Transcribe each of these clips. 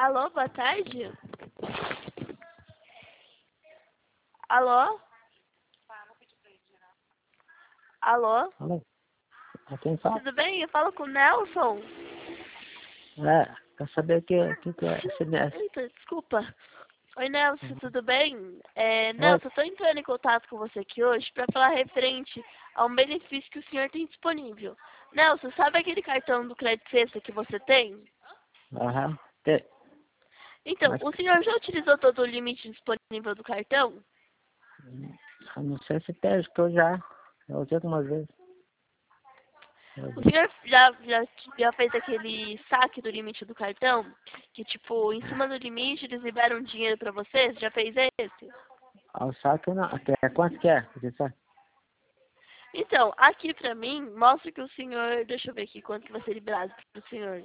Alô, boa tarde. Alô? Alô? Alô? É quem fala? Tudo bem? Eu falo com o Nelson. Quer saber o que é esse Nelson? Eita, desculpa. Oi, Nelson, tudo bem? Oi? Nelson, eu tô entrando em contato com você aqui hoje para falar referente a um benefício que o senhor tem disponível. Nelson, sabe aquele cartão do Crédito Sexta que você tem? Aham. Então, Mas o senhor já utilizou todo o limite disponível do cartão? eu não sei se tem, acho que eu usei algumas vezes. O senhor já fez aquele saque do limite do cartão? Que, tipo, em cima do limite eles liberam dinheiro pra você? Você já fez esse? O saque não. Quanto que é? Você sabe? Então, aqui pra mim, mostra que o senhor... Deixa eu ver aqui quanto que vai ser liberado pro senhor.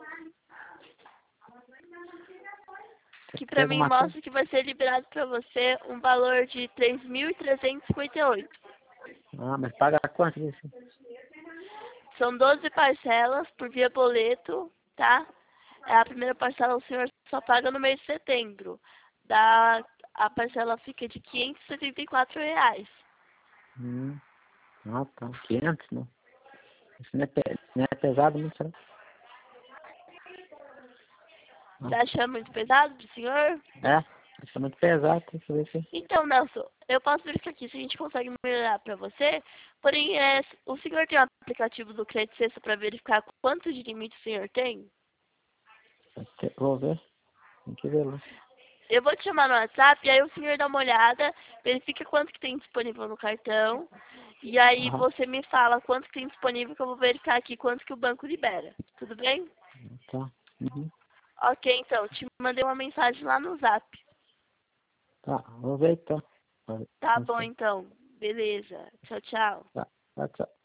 Aqui Tem pra mim alguma coisa? mostra que vai ser liberado pra você um valor de 3.358. Ah, mas paga quanto isso? São 12 parcelas por via boleto, tá? A primeira parcela o senhor só paga no mês de setembro. A parcela fica de R$ 574. Ah, tá. 500, né? Isso não é pesado, não será? Tá achando muito pesado pro senhor? Isso é muito pesado, tem que ver se... Então, Nelson, eu posso verificar aqui se a gente consegue melhorar pra você. Porém, o senhor tem um aplicativo do Crédito Sexta pra verificar quanto de limite o senhor tem? Vou ver. Tem que ver lá. Eu vou te chamar no WhatsApp, e aí o senhor dá uma olhada, verifica quanto que tem disponível no cartão, e aí Aham. você me fala quanto que tem disponível, que eu vou verificar aqui quanto que o banco libera. Tudo bem? Tá. Uhum. Ok, então, te mandei uma mensagem lá no Zap. Tá, vou ver então. Tá Não bom, sei. então. Beleza. Tchau, tchau. Tá, tchau.